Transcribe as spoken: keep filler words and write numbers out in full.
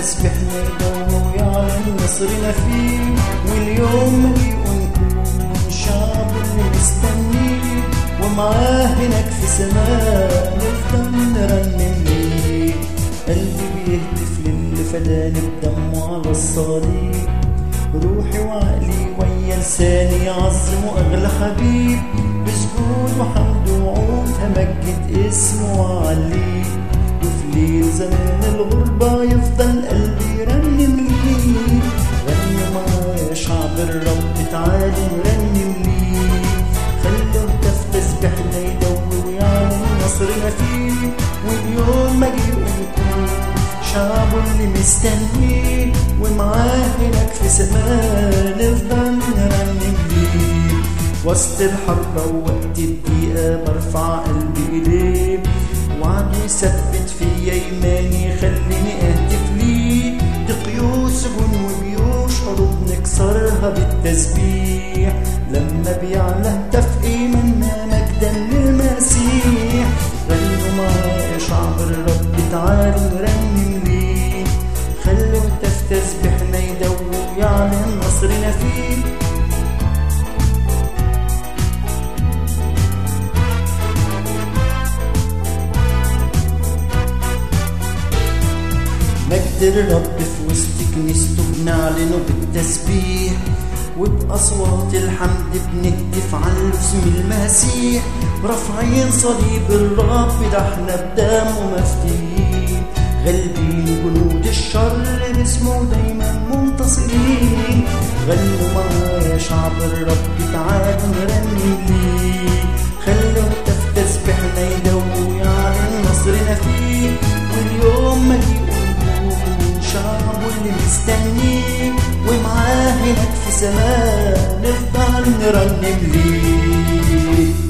تسبحنا يدور ويعلن نصرنا فيه، واليوم مجيء نكون شعب اللي مستنيه، ومعاه هناك في سماء نفضل نرنم ليه. قلبي بيهتف للي فداني بدمه على الصليب، روحي وعقلي ويا لساني يعظموا أغلى حبيب، بسجود وحمد وعود همجد اسمه وعليه، وفي ليل زمان الغربة يفضل قلبي يرنم ليه. غنوا معايا يا شعب الرب تعالوا نرنم ليه، خلوا هتاف تسبحنا يدور ويعلن نصرنا فيه، واليوم مجيء نكون شعبه اللي مستنيه، ومعاه هناك في سماء نفضل نرنم ليه. وسط الحرب ووقت الضيقة برفع قلبي إليه، وعده يثبت فيا إيماني خليني أهتف ليه. دي قيود سجون وجيوش حروب نكسرها بالتسبيح، لما بيعلى هتاف إيماننا مجدا للمسيح. غنوا معايا يا شعب الرب تعالوا نرنم ليه، خلوا هتاف تسبحنا يدور ويعلن نصرنا فيه. مجد الرب في وسط كنيسته بنعلنه بالتسبيح، وبأصوات الحمد بنهتف على اسم المسيح، رافعين صليب الرب ده احنا بدمه مفتيين، غالبين جنود الشر باسمه دايما منتصرين. غنوا معايا يا شعب الرب تعالوا نرنم ليه، خلوا هتاف تسبحنا يدور ويعلن نصرنا فيه، واليوم مجيء شعبه اللي مستنيه، ومعاه هناك في سماء نفضل نرنم ليه.